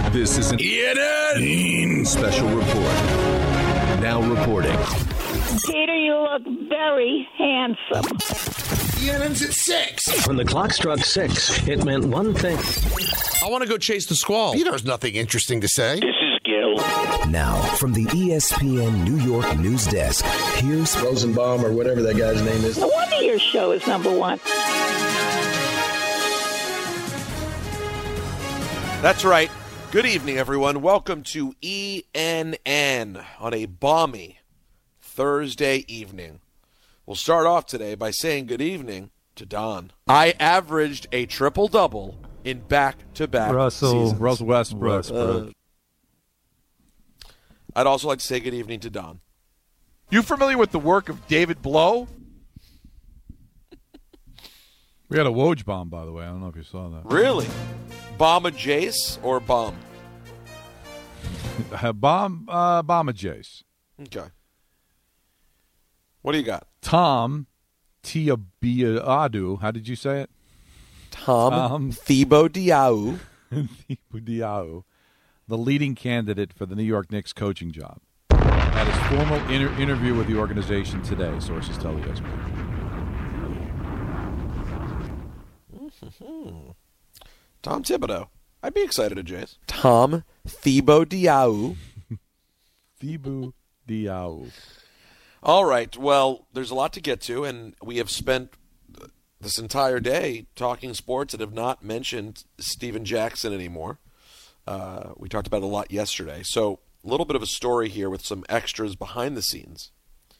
This is an ENN special report. Now reporting. Peter, you look very handsome. ENN's at 6. When the clock struck 6, it meant one thing. I want to go chase the squall. Peter has nothing interesting to say. This is Gil. Now, from the ESPN New York news desk, here's Rosenbaum or whatever that guy's name is. No wonder your show is number one. That's right. Good evening, everyone. Welcome to ENN on a balmy Thursday evening. We'll start off today by saying good evening to Don. I averaged a triple-double in back-to-back seasons. Russell Westbrook. I'd also like to say good evening to Don. You familiar with the work of David Blow? We had a Woj bomb, by the way. I don't know if you saw that. Really? Bomba Jace or Bomb? Bomba Jace. Okay. What do you got? Tom Thibodeau. How did you say it? Tom Thibodeau. Thibodeau, the leading candidate for the New York Knicks coaching job, had his formal interview with the organization today, sources tell ESPN. Tom Thibodeau. I'd be excited to Jace. Tom Thibodeau. Thibodeau. All right. Well, there's a lot to get to, and we have spent this entire day talking sports and have not mentioned Steven Jackson anymore. We talked about it a lot yesterday. So a little bit of a story here with some extras behind the scenes.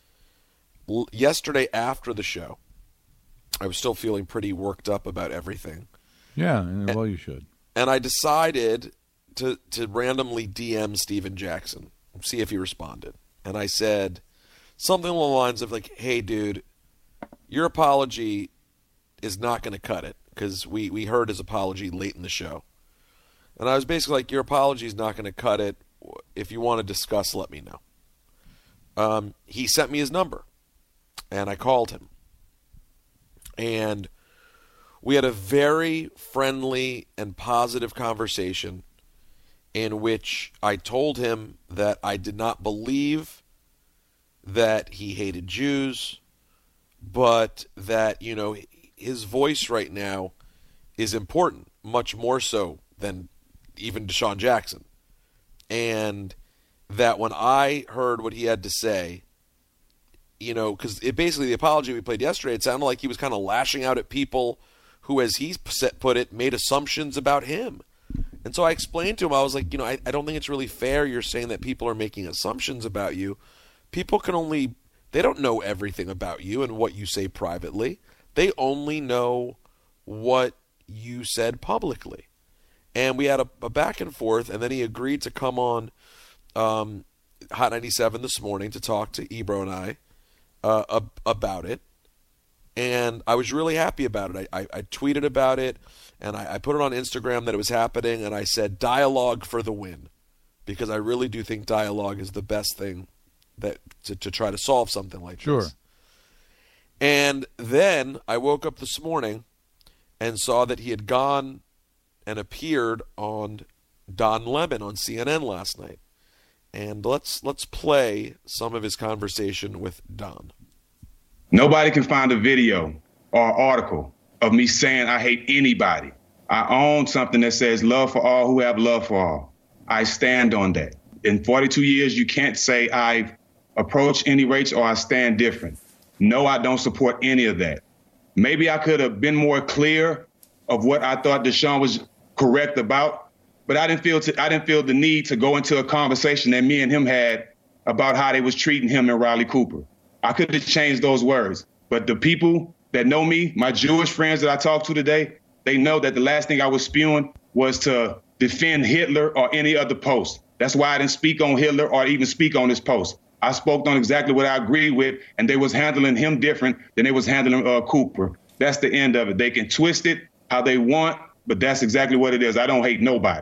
Yesterday after the show, I was still feeling pretty worked up about everything. Yeah, well, you should. And I decided to randomly DM Steven Jackson, see if he responded. And I said something along the lines of like, hey, dude, your apology is not going to cut it, because we heard his apology late in the show. And I was basically like, your apology is not going to cut it. If you want to discuss, let me know. He sent me his number, and I called him. And we had a very friendly and positive conversation in which I told him that I did not believe that he hated Jews, but that, you know, his voice right now is important, much more so than even Deshaun Jackson. And that when I heard what he had to say, you know, because basically the apology we played yesterday, it sounded like he was kind of lashing out at people who, as he put it, made assumptions about him. And so I explained to him, I was like, you know, I don't think it's really fair you're saying that people are making assumptions about you. People they don't know everything about you and what you say privately. They only know what you said publicly. And we had a back and forth, and then he agreed to come on Hot 97 this morning to talk to Ebro and I about it. And I was really happy about it. I tweeted about it, and I put it on Instagram that it was happening, and I said dialogue for the win, because I really do think dialogue is the best thing that to try to solve something like this. And then I woke up this morning and saw that he had gone and appeared on Don Lemon on CNN last night. And let's play some of his conversation with Don. Nobody can find a video or article of me saying I hate anybody. I own something that says love for all who have love for all. I stand on that. In 42 years, you can't say I've approached any race or I stand different. No, I don't support any of that. Maybe I could have been more clear of what I thought Deshaun was correct about, but I didn't feel the need to go into a conversation that me and him had about how they was treating him and Riley Cooper. I could have changed those words, but the people that know me, my Jewish friends that I talked to today, they know that the last thing I was spewing was to defend Hitler or any other post. That's why I didn't speak on Hitler or even speak on this post. I spoke on exactly what I agreed with, and they was handling him different than they was handling Cooper. That's the end of it. They can twist it how they want, but that's exactly what it is. I don't hate nobody.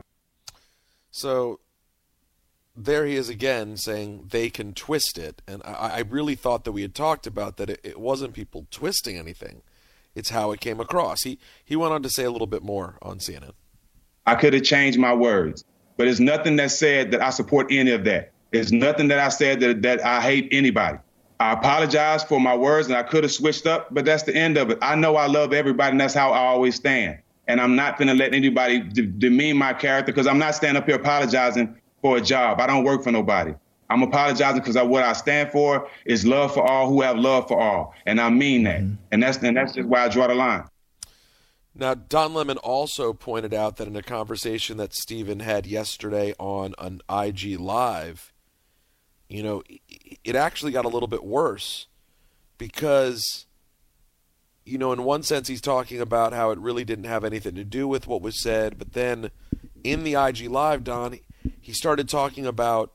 So there he is again saying they can twist it. And I really thought that we had talked about that it wasn't people twisting anything. It's how it came across. He went on to say a little bit more on CNN. I could have changed my words. But it's nothing that said that I support any of that. It's nothing that I said that I hate anybody. I apologize for my words, and I could have switched up, but that's the end of it. I know I love everybody, and that's how I always stand. And I'm not going to let anybody demean my character, because I'm not standing up here apologizing for a job. I don't work for nobody. I'm apologizing because what I stand for is love for all who have love for all. And I mean that. And that's just why I draw the line. Now, Don Lemon also pointed out that in a conversation that Stephen had yesterday on an IG Live, you know, it actually got a little bit worse because, you know, in one sense he's talking about how it really didn't have anything to do with what was said. But then in the IG Live, Don, he started talking about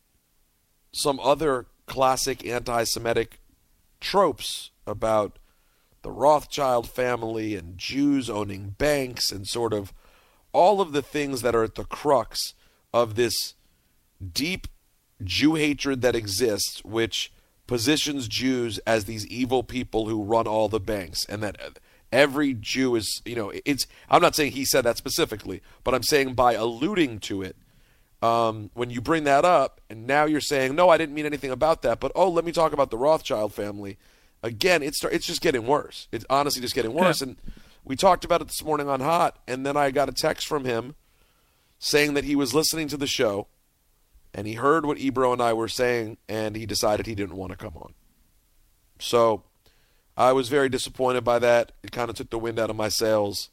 some other classic anti-Semitic tropes about the Rothschild family and Jews owning banks and sort of all of the things that are at the crux of this deep Jew hatred that exists, which positions Jews as these evil people who run all the banks, and that every Jew is, you know, I'm not saying he said that specifically, but I'm saying by alluding to it, when you bring that up, and now you're saying, no, I didn't mean anything about that, but, oh, let me talk about the Rothschild family. Again, it's just getting worse. It's honestly just getting worse. Yeah. And we talked about it this morning on Hot, and then I got a text from him saying that he was listening to the show, and he heard what Ebro and I were saying, and he decided he didn't want to come on. So I was very disappointed by that. It kind of took the wind out of my sails.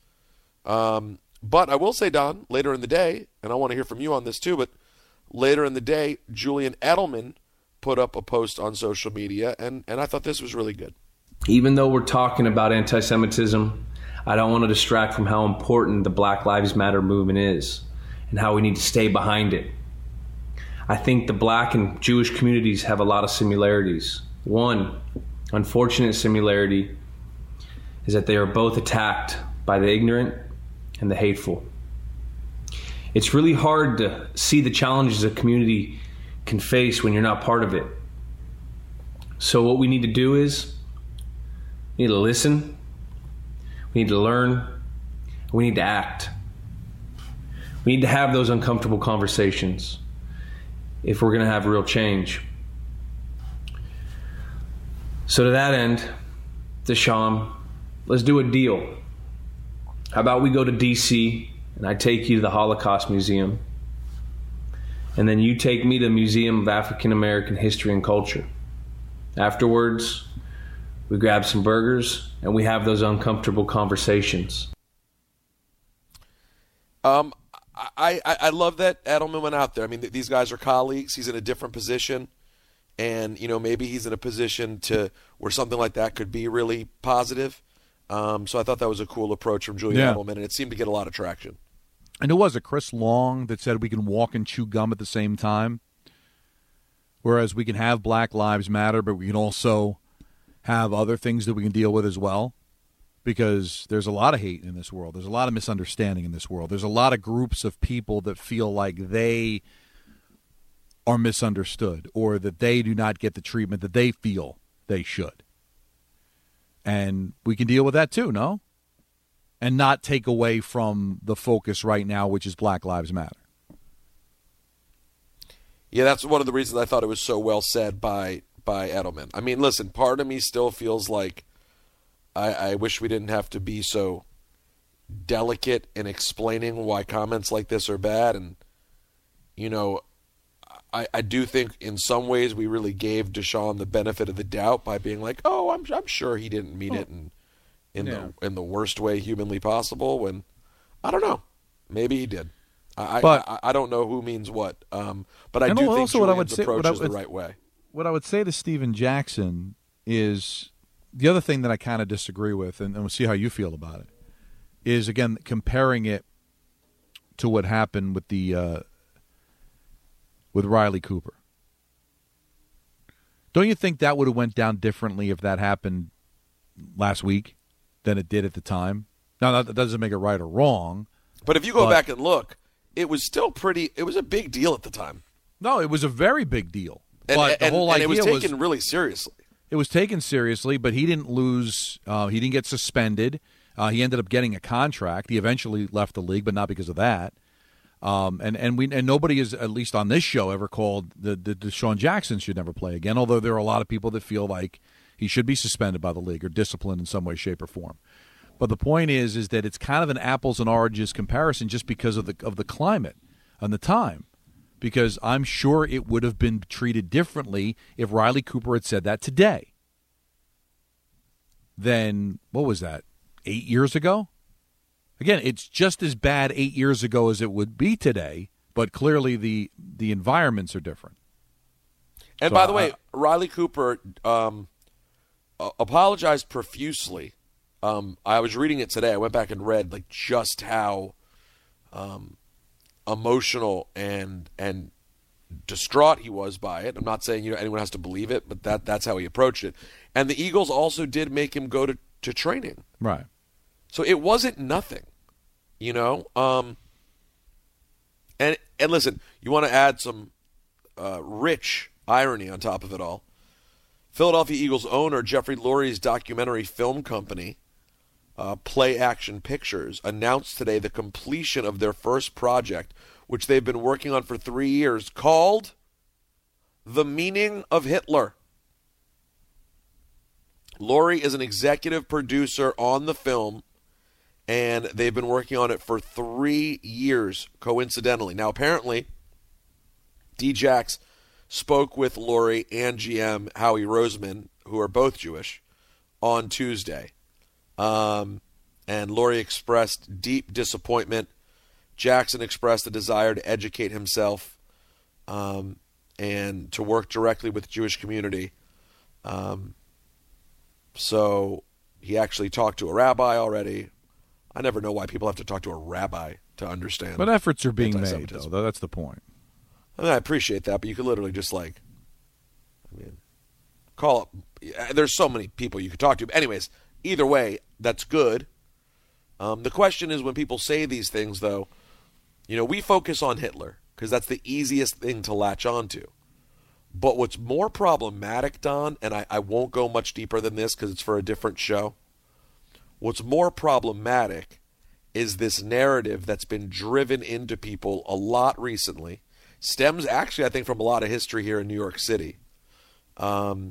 But I will say, Don, later in the day, and I want to hear from you on this too, but later in the day, Julian Edelman put up a post on social media, and I thought this was really good. Even though we're talking about anti-Semitism, I don't want to distract from how important the Black Lives Matter movement is and how we need to stay behind it. I think the Black and Jewish communities have a lot of similarities. One unfortunate similarity is that they are both attacked by the ignorant and the hateful. It's really hard to see the challenges a community can face when you're not part of it. So what we need to do is we need to listen, we need to learn, we need to act. We need to have those uncomfortable conversations if we're going to have real change. So to that end, Deshaun, let's do a deal. How about we go to D.C. and I take you to the Holocaust Museum, and then you take me to the Museum of African American History and Culture. Afterwards, we grab some burgers and we have those uncomfortable conversations. I love that Edelman went out there. I mean, these guys are colleagues. He's in a different position. And, you know, maybe he's in a position where something like that could be really positive. So I thought that was a cool approach from Julian Edelman, and it seemed to get a lot of traction. And who was it? Chris Long that said we can walk and chew gum at the same time? Whereas we can have Black Lives Matter, but we can also have other things that we can deal with as well. Because there's a lot of hate in this world. There's a lot of misunderstanding in this world. There's a lot of groups of people that feel like they are misunderstood or that they do not get the treatment that they feel they should. And we can deal with that too, no? And not take away from the focus right now, which is Black Lives Matter. Yeah, that's one of the reasons I thought it was so well said by Edelman. I mean, listen, part of me still feels like I wish we didn't have to be so delicate in explaining why comments like this are bad. And, you know, I do think in some ways we really gave Deshaun the benefit of the doubt by being like, oh, I'm sure he didn't mean it in the worst way humanly possible. When I don't know, maybe he did. I don't know who means what. But I do think Julian's approach is the right way. What I would say to Stephen Jackson is the other thing that I kind of disagree with, and we'll see how you feel about it, is again comparing it to what happened with the with Riley Cooper. Don't you think that would have went down differently if that happened last week than it did at the time? Now, that doesn't make it right or wrong. But if you go back and look, it was still it was a big deal at the time. No, it was a very big deal. But the whole idea it was taken really seriously. It was taken seriously, but he didn't lose. He didn't get suspended. He ended up getting a contract. He eventually left the league, but not because of that. And nobody is, at least on this show, ever called the Deshaun Jackson should never play again, although there are a lot of people that feel like he should be suspended by the league or disciplined in some way, shape, or form. But the point is that it's kind of an apples and oranges comparison just because of the climate and the time. Because I'm sure it would have been treated differently if Riley Cooper had said that today. Then, what was that, 8 years ago? Again, it's just as bad 8 years ago as it would be today, but clearly the environments are different. And by the way, Riley Cooper apologized profusely. I was reading it today. I went back and read like just how emotional and distraught he was by it. I'm not saying anyone has to believe it, but that's how he approached it. And the Eagles also did make him go to training. Right. So it wasn't nothing, And listen, you want to add some rich irony on top of it all. Philadelphia Eagles owner Jeffrey Lurie's documentary film company, Play Action Pictures, announced today the completion of their first project, which they've been working on for 3 years, called The Meaning of Hitler. Lurie is an executive producer on the film, and they've been working on it for 3 years, coincidentally. Now, apparently, D-Jax spoke with Lurie and GM Howie Roseman, who are both Jewish, on Tuesday. And Lurie expressed deep disappointment. Jackson expressed a desire to educate himself and to work directly with the Jewish community. So he actually talked to a rabbi already. I never know why people have to talk to a rabbi to understand. But efforts are being made, though. That's the point. I mean, I appreciate that, but you could literally just call up. There's so many people you could talk to. But anyways, either way, that's good. The question is when people say these things, though, we focus on Hitler because that's the easiest thing to latch onto. But what's more problematic, Don, and I won't go much deeper than this because it's for a different show. What's more problematic is this narrative that's been driven into people a lot recently. Stems actually, I think, from a lot of history here in New York City. And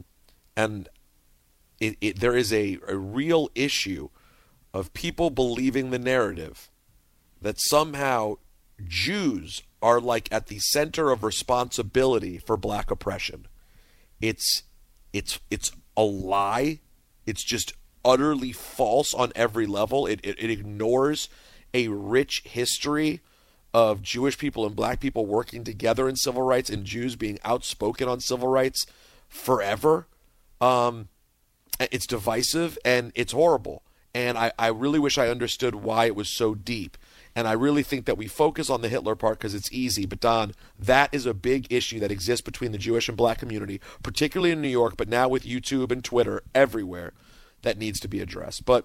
there is a real issue of people believing the narrative that somehow Jews are like at the center of responsibility for black oppression. It's a lie. It's just utterly false on every level. It ignores a rich history of Jewish people and black people working together in civil rights and Jews being outspoken on civil rights forever. It's divisive and it's horrible. And I really wish I understood why it was so deep. And I really think that we focus on the Hitler part because it's easy. But, Don, that is a big issue that exists between the Jewish and black community, particularly in New York, but now with YouTube and Twitter everywhere, that needs to be addressed. But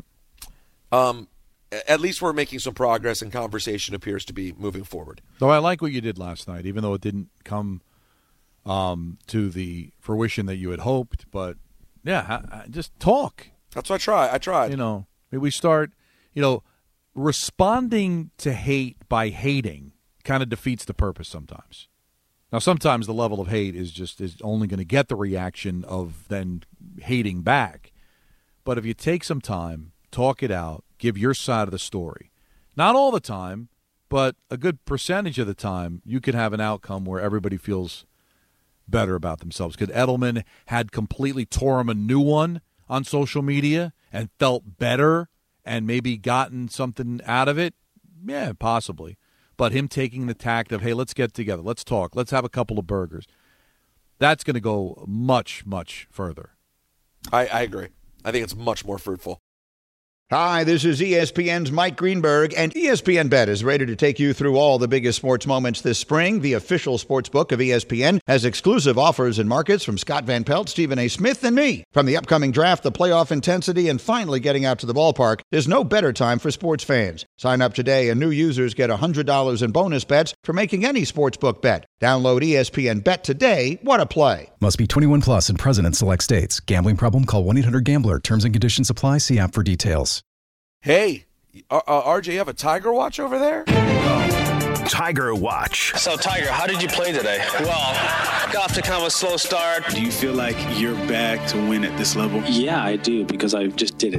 at least we're making some progress and conversation appears to be moving forward. Though I like what you did last night, even though it didn't come to the fruition that you had hoped. But, yeah, just talk. That's what I tried. We start, responding to hate by hating kind of defeats the purpose sometimes. Now, sometimes the level of hate is only going to get the reaction of then hating back. But if you take some time, talk it out, give your side of the story, not all the time, but a good percentage of the time, you can have an outcome where everybody feels better about themselves. Because Edelman had completely tore him a new one on social media and felt better and maybe gotten something out of it? Yeah, possibly. But him taking the tact of, hey, let's get together, let's talk, let's have a couple of burgers, that's going to go much, much further. I agree. I think it's much more fruitful. Hi, this is ESPN's Mike Greenberg, and ESPN Bet is ready to take you through all the biggest sports moments this spring. The official sports book of ESPN has exclusive offers and markets from Scott Van Pelt, Stephen A. Smith, and me. From the upcoming draft, the playoff intensity, and finally getting out to the ballpark, there's no better time for sports fans. Sign up today, and new users get $100 in bonus bets for making any sportsbook bet. Download ESPN Bet today. What a play. Must be 21 plus and present in select states. Gambling problem? Call 1-800-GAMBLER. Terms and conditions apply. See app for details. Hey, RJ, you have a tiger watch over there? Tiger Watch. So, Tiger, how did you play today? Well, got off to kind of a slow start. Do you feel like you're back to win at this level? Yeah, I do, because I just did it.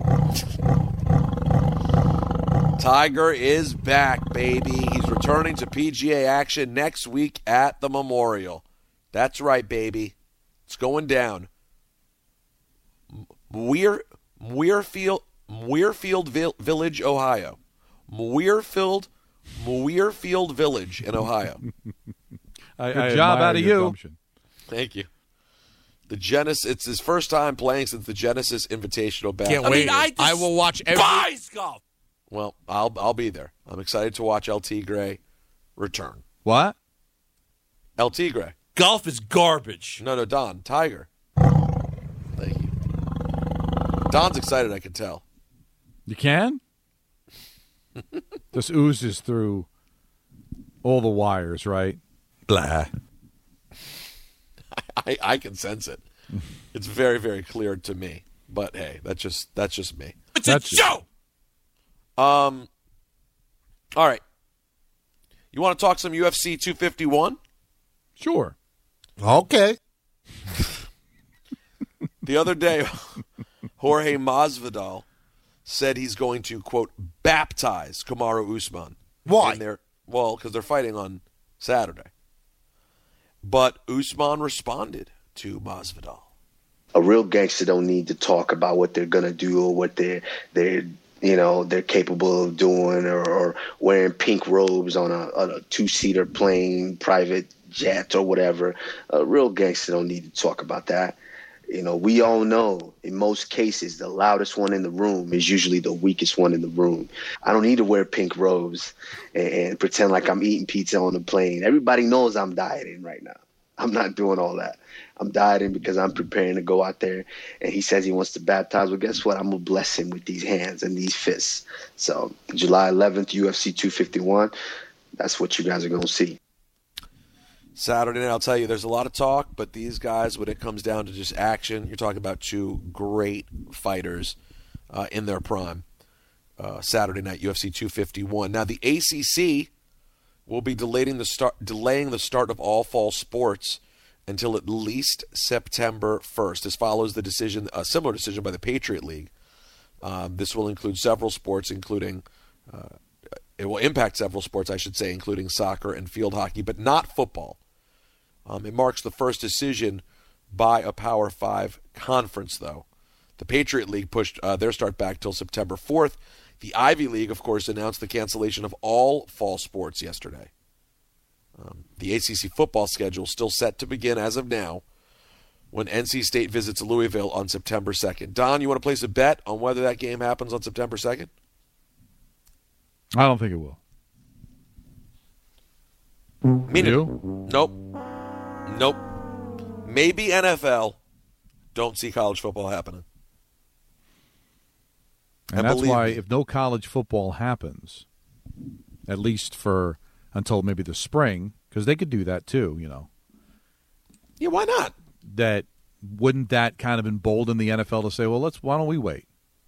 Tiger is back, baby. He's returning to PGA action next week at the Memorial. That's right, baby. It's going down. Muirfield Village, Ohio. Muirfield Village in Ohio. Good job out of you. Assumption. Thank you. The Genesis. It's his first time playing since the Genesis Invitational back. Can't wait. I will watch every golf. Well, I'll be there. I'm excited to watch LT Gray return. What? LT Gray. Golf is garbage. No, Don. Tiger. Thank you. Don's excited, I can tell. You can? This oozes through all the wires, right? Blah. I can sense it. It's very, very clear to me. But hey, that's just me. It's a show. All right. You want to talk some UFC 251? Sure. Okay. The other day, Jorge Masvidal said he's going to, quote, baptize Kamaru Usman. Why? Well, because they're fighting on Saturday. But Usman responded to Masvidal. A real gangster don't need to talk about what they're going to do or what they're capable of doing or wearing pink robes on a two-seater plane, private jet or whatever. A real gangster don't need to talk about that. We all know in most cases the loudest one in the room is usually the weakest one in the room. I don't need to wear pink robes and pretend like I'm eating pizza on the plane. Everybody knows I'm dieting right now. I'm not doing all that. I'm dieting because I'm preparing to go out there. And he says he wants to baptize. Well, guess what? I'm going to bless him with these hands and these fists. So July 11th, UFC 251. That's what you guys are going to see. Saturday night, I'll tell you, there's a lot of talk, but these guys, when it comes down to just action, you're talking about two great fighters in their prime. Saturday night, UFC 251. Now, the ACC will be delaying the start of all fall sports until at least September 1st. This follows a similar decision by the Patriot League. This will include several sports, including it will impact several sports, I should say, including soccer and field hockey, but not football. It marks the first decision by a Power 5 conference, though. The Patriot League pushed their start back till September 4th. The Ivy League, of course, announced the cancellation of all fall sports yesterday. The ACC football schedule is still set to begin as of now when NC State visits Louisville on September 2nd. Don, you want to place a bet on whether that game happens on September 2nd? I don't think it will. You? Nope. Maybe NFL. Don't see college football happening. And that's why if no college football happens, at least until maybe the spring, because they could do that too, Yeah, why not? Wouldn't that kind of embolden the NFL to say, well, why don't we wait?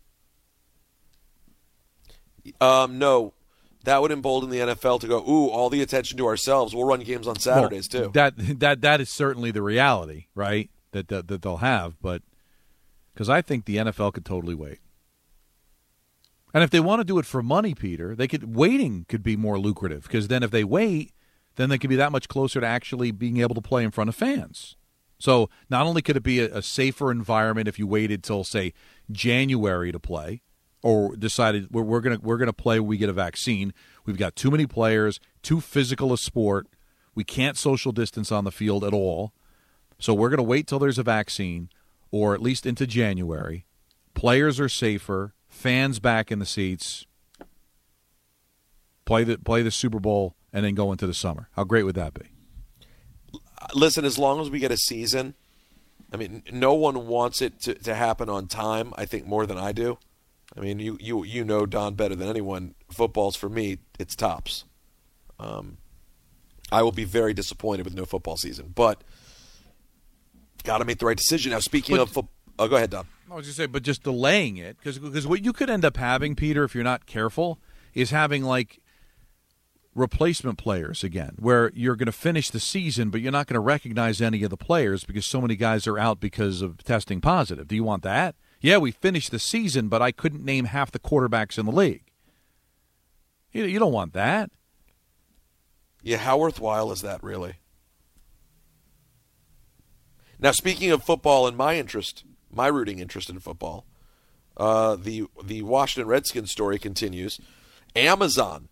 No. That would embolden the NFL to go, all the attention to ourselves. We'll run games on Saturdays, too. That is certainly the reality, right, that they'll have. But because I think the NFL could totally wait. And if they want to do it for money, Peter, waiting could be more lucrative. Because then if they wait, then they could be that much closer to actually being able to play in front of fans. So not only could it be a safer environment if you waited till, say, January to play, or decided we're gonna play when we get a vaccine. We've got too many players, too physical a sport. We can't social distance on the field at all. So we're going to wait till there's a vaccine, or at least into January. Players are safer, fans back in the seats. Play the Super Bowl and then go into the summer. How great would that be? Listen, as long as we get a season, I mean, no one wants it to happen on time, I think, more than I do. I mean, you know Don better than anyone. Football's, for me, it's tops. I will be very disappointed with no football season, but got to make the right decision. Now, speaking of football, go ahead, Don. I was going to say, but just delaying it, because what you could end up having, Peter, if you're not careful, is having replacement players again, where you're going to finish the season, but you're not going to recognize any of the players because so many guys are out because of testing positive. Do you want that? Yeah, we finished the season, but I couldn't name half the quarterbacks in the league. You don't want that. Yeah, how worthwhile is that, really? Now, speaking of football and my rooting interest in football, the Washington Redskins story continues. Amazon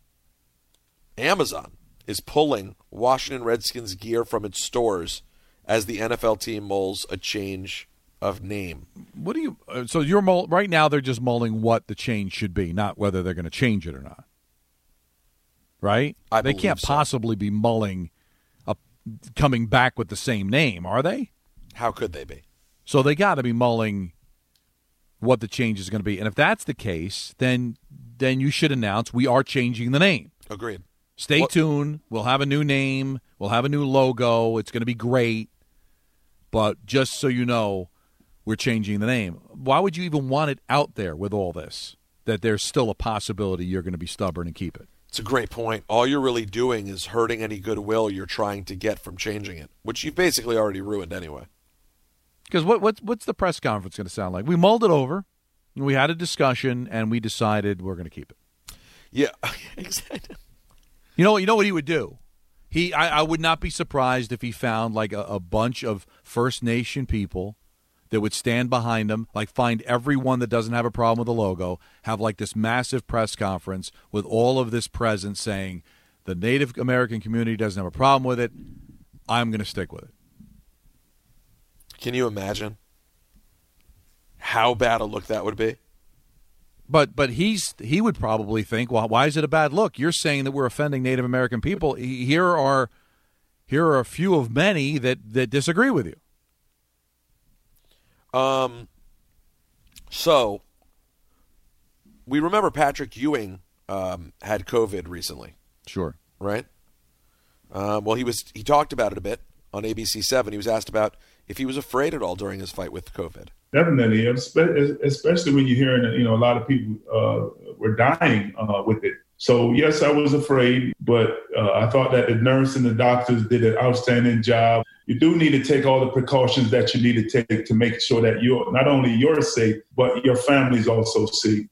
is pulling Washington Redskins gear from its stores as the NFL team mulls a change of name. What do you? So you're right now. They're just mulling what the change should be, not whether they're going to change it or not. Right? They can't possibly be mulling coming back with the same name, are they? How could they be? So they got to be mulling what the change is going to be. And if that's the case, then you should announce we are changing the name. Agreed. Stay tuned. We'll have a new name. We'll have a new logo. It's going to be great. But just so you know, we're changing the name. Why would you even want it out there with all this, that there's still a possibility you're going to be stubborn and keep it? It's a great point. All you're really doing is hurting any goodwill you're trying to get from changing it, which you've basically already ruined anyway. Because what's the press conference going to sound like? We mulled it over, we had a discussion, and we decided we're going to keep it. Yeah, exactly. You know what he would do? I would not be surprised if he found like a bunch of First Nation people that would stand behind him, like find everyone that doesn't have a problem with the logo, have like this massive press conference with all of this presence saying the Native American community doesn't have a problem with it. I'm going to stick with it. Can you imagine how bad a look that would be? But he would probably think, well, why is it a bad look? You're saying that we're offending Native American people. Here are a few of many that disagree with you. So we remember Patrick Ewing had COVID recently. Sure. Right? Well, he talked about it a bit on ABC 7. He was asked about if he was afraid at all during his fight with COVID. Definitely, especially when you're hearing that, a lot of people were dying with it. So, yes, I was afraid, but I thought that the nurse and the doctors did an outstanding job. You do need to take all the precautions that you need to take to make sure that not only you're safe, but your family's also safe.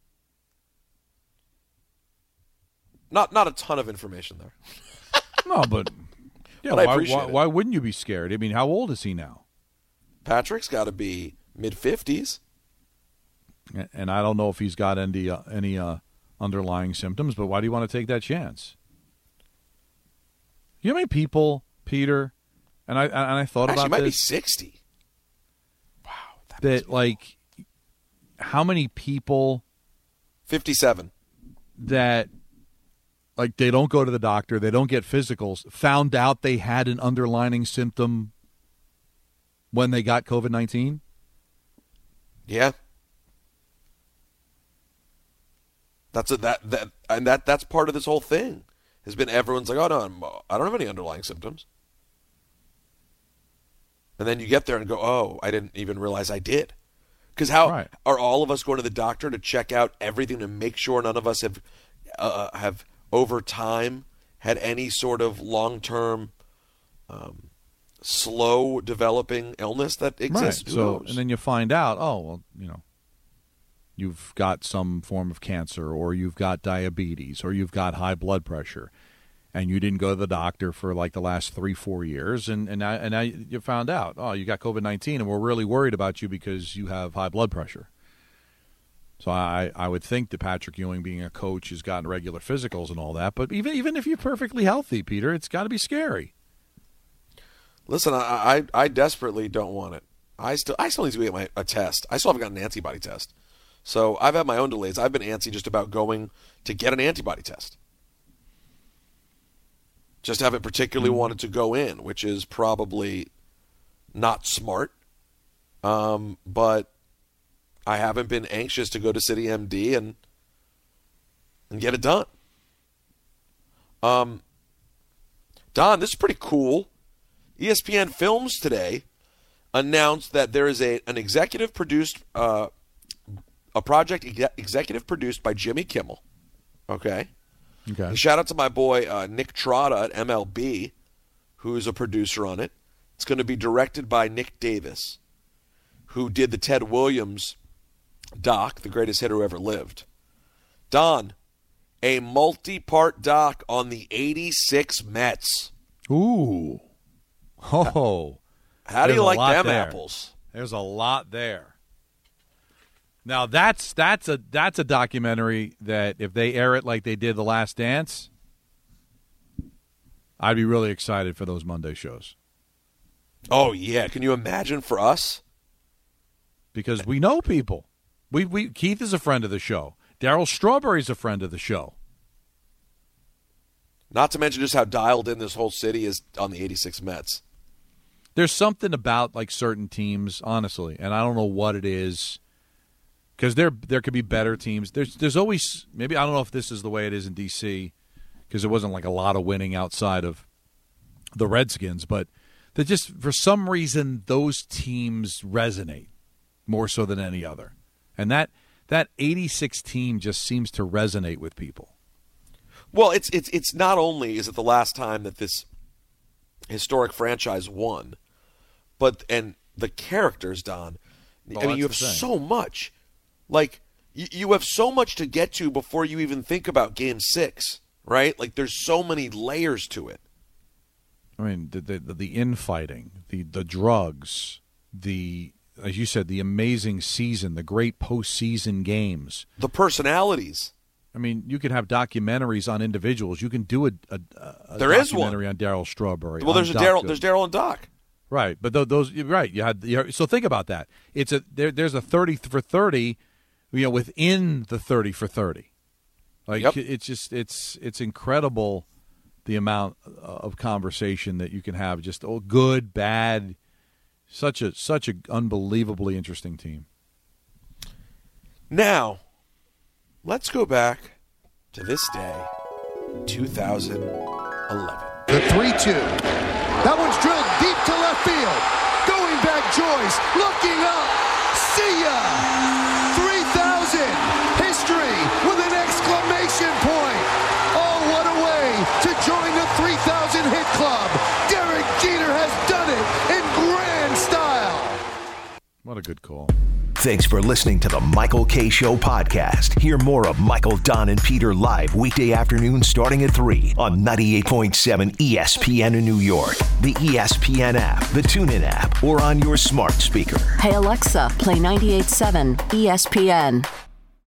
Not a ton of information there. No, but yeah, but I appreciate it. Why wouldn't you be scared? I mean, how old is he now? Patrick's got to be mid-50s. And I don't know if he's got any underlying symptoms, but why do you want to take that chance? You know how many people, Peter, and I thought Actually, about he might this. be 60. Wow. That like, how many people? 57. That, like, they don't go to the doctor, they don't get physicals, found out they had an underlying symptom when they got COVID-19? Yeah. That's part of this whole thing. Has been everyone's like, oh no, I don't have any underlying symptoms. And then you get there and go, oh, I didn't even realize I did. Because are all of us going to the doctor to check out everything to make sure none of us have over time had any sort of long-term slow developing illness that exists? Right. So, and then you find out, oh, well, you've got some form of cancer, or you've got diabetes, or you've got high blood pressure, and you didn't go to the doctor for like the last 3-4 years, and now you found out, oh, you got COVID-19, and we're really worried about you because you have high blood pressure. So I would think that Patrick Ewing, being a coach, has gotten regular physicals and all that, but even if you're perfectly healthy, Peter, it's got to be scary. Listen, I desperately don't want it. I still need to get a test. I still haven't gotten an antibody test. So I've had my own delays. I've been antsy just about going to get an antibody test. Just haven't particularly wanted to go in, which is probably not smart. But I haven't been anxious to go to City MD and get it done. Don, this is pretty cool. ESPN Films today announced that there is an executive produced a project executive produced by Jimmy Kimmel, okay, Okay. And shout out to my boy Nick Trotta at MLB, who's a producer on it. It's going to be directed by Nick Davis, who did the Ted Williams doc, The Greatest Hitter Who Ever Lived. Don, a multi-part doc on the 86 Mets. Ooh. Oh. How do you like them there. apples? There's a lot there. Now that's a documentary that if they air it like they did The Last Dance, I'd be really excited for those Monday shows. Oh yeah, can you imagine for us? Because we know people. We Keith is a friend of the show. Darryl Strawberry's a friend of the show. Not to mention just how dialed in this whole city is on the 86 Mets. There's something about like certain teams, honestly, and I don't know what it is. Because there could be better teams. There's always, maybe I don't know if this is the way it is in D.C. because there wasn't like a lot of winning outside of the Redskins, but that just for some reason those teams resonate more so than any other, and that 86 team just seems to resonate with people. Well, it's not only is it the last time that this historic franchise won, but and the characters, Don. I mean, you have so much. Like, you have so much to get to before you even think about Game 6, right? Like, there's so many layers to it. I mean, the infighting, the drugs, as you said, the amazing season, the great postseason games. The personalities. I mean, you can have documentaries on individuals. You can do a there documentary is one on Darryl Strawberry. Well, there's Darryl and Doc. Right, but those right. So think about that. There's a 30 for 30. Within the 30 for 30, like it's incredible the amount of conversation that you can have. Just good, bad, such a unbelievably interesting team. Now, let's go back to this day, 2011. The 3-2. That one's drilled deep to left field. Going back, Joyce looking up. See ya. 3,000. History with an exclamation point. Oh, what a way to join the 3,000 hit club. Derek Jeter has done it in grand style. What a good call. Thanks for listening to the Michael Kay Show podcast. Hear more of Michael, Don, and Peter live weekday afternoons starting at 3 on 98.7 ESPN in New York, the ESPN app, the TuneIn app, or on your smart speaker. Hey, Alexa, play 98.7 ESPN.